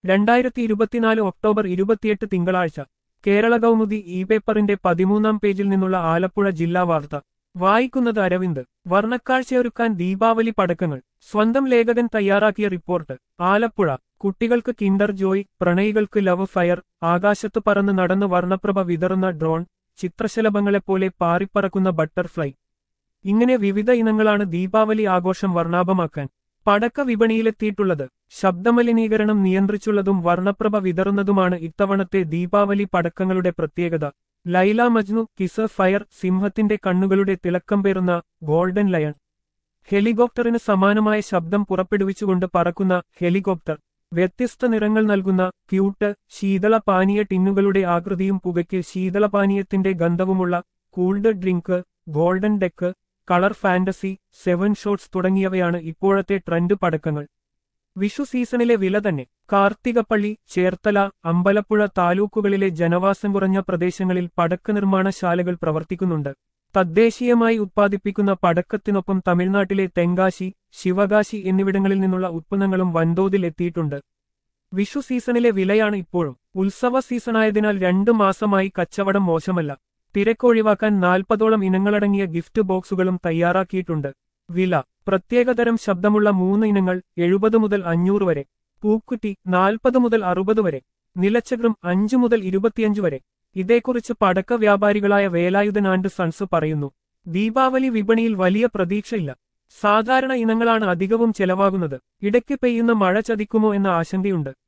2024 October 28 തിങ്കളാഴ്ച Kerala Kaumudi E പേപ്പറിന്റെ 13-ാം പേജിൽ നിന്നുള്ള ആലപ്പുഴ ജില്ലാ വാർത്ത വായിക്കുന്നത് അരവിന്ദ്. വർണ്ണക്കാഴ്ചയൊരുക്കാൻ ദീപാവലി പടക്കങ്ങൾ. സ്വന്തം ലേഖകൻ തയ്യാറാക്കിയ റിപ്പോർട്ട്. ആലപ്പുഴ. കുട്ടികൾക്ക് കിൻഡർ ജോയ്, പ്രണയികൾക്ക് ലവ് ഫയർ, ആകാശത്ത് പറന്ന് നടന്ന് വർണ്ണപ്രഭ വിതറുന്ന ഡ്രോൺ, ചിത്രശലഭങ്ങളെപ്പോലെ പാറിപ്പറക്കുന്ന ബട്ടർഫ്ലൈ. ഇങ്ങനെ വിവിധ ഇനങ്ങളാണ് ദീപാവലി ആഘോഷം വർണ്ണാഭമാക്കാൻ പടക്ക വിപണിയിലെത്തിയിട്ടുള്ളത്. ശബ്ദമലിനീകരണം നിയന്ത്രിച്ചുള്ളതും വർണ്ണപ്രഭ വിതറുന്നതുമാണ് ഇത്തവണത്തെ ദീപാവലി പടക്കങ്ങളുടെ പ്രത്യേകത. ലൈല മജ്നു, കിസ് ഫയർ, സിംഹത്തിന്റെ കണ്ണുകളുടെ തിളക്കം പേറുന്ന ഗോൾഡൻ ലയൺ, ഹെലികോപ്റ്ററിന് സമാനമായ ശബ്ദം പുറപ്പെടുവിച്ചുകൊണ്ട് പറക്കുന്ന ഹെലികോപ്റ്റർ, വ്യത്യസ്ത നിറങ്ങൾ നൽകുന്ന ക്യൂട്ട്, ശീതളപാനീയ ടിന്നുകളുടെ ആകൃതിയും പുകയ്ക്ക് ശീതളപാനീയത്തിന്റെ ഗന്ധവുമുള്ള cooled drink, golden deck, colour fantasy, 7 shots തുടങ്ങിയവയാണ് ഇപ്പോഴത്തെ ട്രെൻഡ് പടക്കങ്ങൾ. വിഷു സീസണിലെ വില തന്നെ. കാർത്തികപ്പള്ളി, ചേർത്തല, അമ്പലപ്പുഴ താലൂക്കുകളിലെ ജനവാസം കുറഞ്ഞ പ്രദേശങ്ങളിൽ പടക്ക നിർമ്മാണശാലകൾ പ്രവർത്തിക്കുന്നുണ്ട്. തദ്ദേശീയമായി ഉത്പാദിപ്പിക്കുന്ന പടക്കത്തിനൊപ്പം തമിഴ്നാട്ടിലെ തെങ്കാശി, ശിവകാശി എന്നിവിടങ്ങളിൽ നിന്നുള്ള ഉത്പന്നങ്ങളും വൻതോതിൽ എത്തിയിട്ടുണ്ട്. വിഷു സീസണിലെ വിലയാണ് ഇപ്പോഴും. ഉത്സവ സീസണായതിനാൽ 2 മാസമായി കച്ചവടം മോശമല്ല. തിരക്കൊഴിവാക്കാൻ 40ഓളം ഇനങ്ങളടങ്ങിയ ഗിഫ്റ്റ് ബോക്സുകളും തയ്യാറാക്കിയിട്ടുണ്ട്. വില. പ്രത്യേകതരം ശബ്ദമുള്ള 3 ഇനങ്ങൾ 70 മുതൽ 500 വരെ. പൂക്കുറ്റി 40 മുതൽ 60 വരെ. നിലച്ചക്രം 5 മുതൽ 25 വരെ. ഇതേക്കുറിച്ച് പടക്ക വ്യാപാരികളായ വേലായുധൻ ആൻഡ് സൺസ് പറയുന്നു. ദീപാവലി വിപണിയിൽ വലിയ പ്രതീക്ഷയില്ല. സാധാരണ ഇനങ്ങളാണ് അധികവും ചെലവാകുന്നത്. ഇടയ്ക്ക് പെയ്യുന്ന മഴ ചതിക്കുമോ എന്ന ആശങ്കയുണ്ട്.